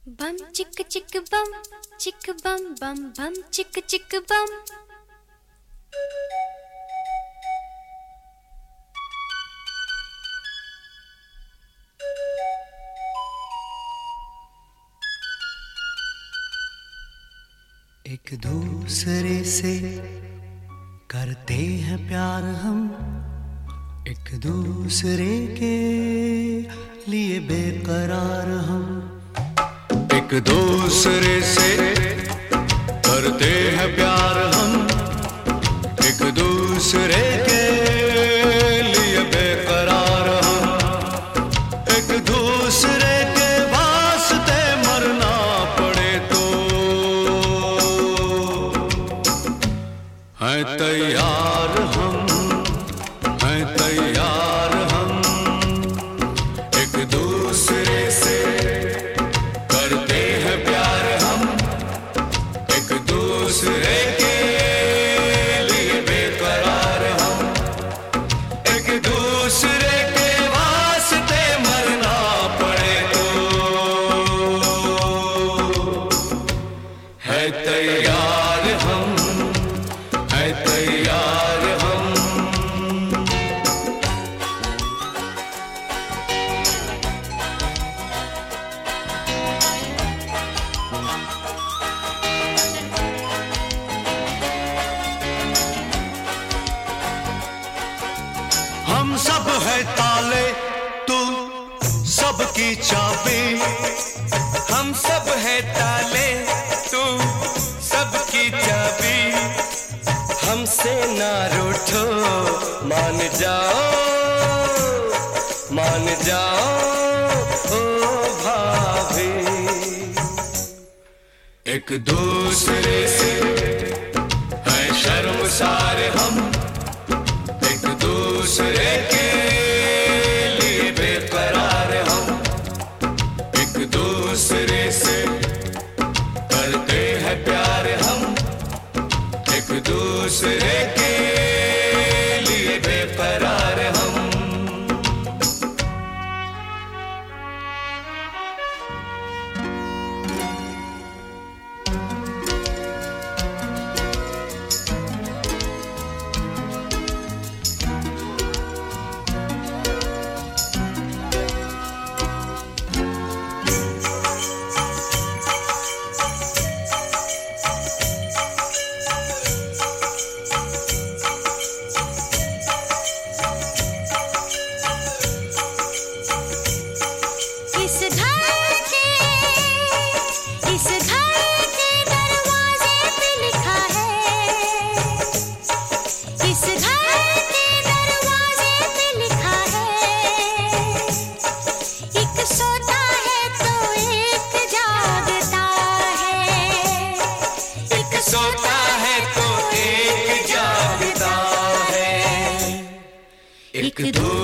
बम चिक चिक बम बम बम चिक चिक बम। एक दूसरे से करते हैं प्यार हम, एक दूसरे के लिए बेकरार हम। एक दूसरे से करते हैं प्यार हम, एक दूसरे के लिए बेकरार हम। एक दूसरे के वास्ते मरना पड़े तो हैं तैयार हम, हैं तैयार हम। एक दूसरे से करते हैं प्यार हम, एक दूसरे के लिए बेकरार हम। एक दूसरे के वास्ते मरना पड़े तो है तैयार हम, है तैयार हम। हम सब है ताले, तू सबकी चाबी। हम सब है ताले, तू सबकी चाबी। हमसे ना रूठो, मान जाओ, मान जाओ ओ भाभी। एक दूसरे से है शर्मसार हम, एक दूसरे के लिए बेकरार हम। एक दूसरे से करते हैं प्यार हम, एक दूसरे के लिए बेकरार हम। एक दूसरे